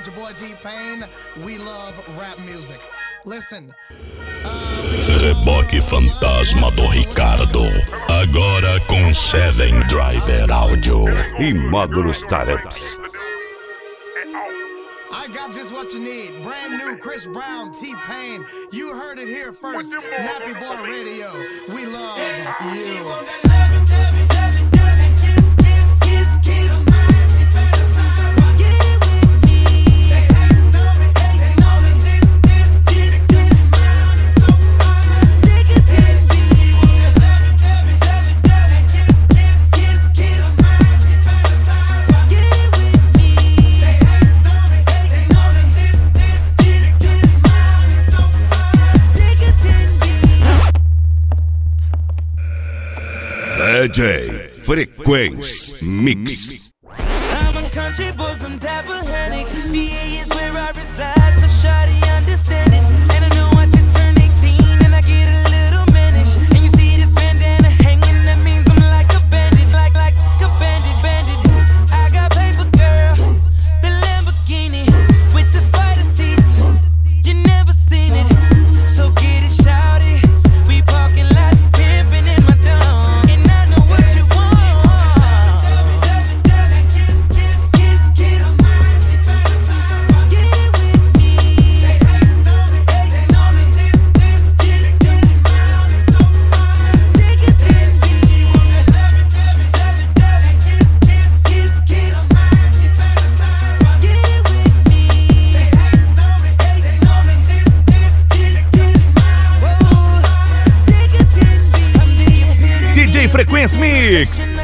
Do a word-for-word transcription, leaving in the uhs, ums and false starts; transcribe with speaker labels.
Speaker 1: with your boy T-Pain. We love rap music. Listen.
Speaker 2: Reboque Fantasma do Ricardo. Agora com Seven Driver Audio
Speaker 3: e Módulos Startups.
Speaker 1: I got just what you need. Brand new Chris Brown, T-Pain. You heard it here first. Nappy Boy Radio. We love you.
Speaker 3: D J Frequency Mix.
Speaker 4: I'm a country boy from Tappahannock. V A is where I reside, so shawty understand it. And I know I just turned eighteen and I get a little mannish. And you see this bandana hanging, that means I'm like a bandit, like like a bandit, bandit. I got paper, girl, the Lamborghini with the spider seats. You never seen it, so get it, shawty. We parking lot pimping in my dome.
Speaker 5: D J Frequency Mix.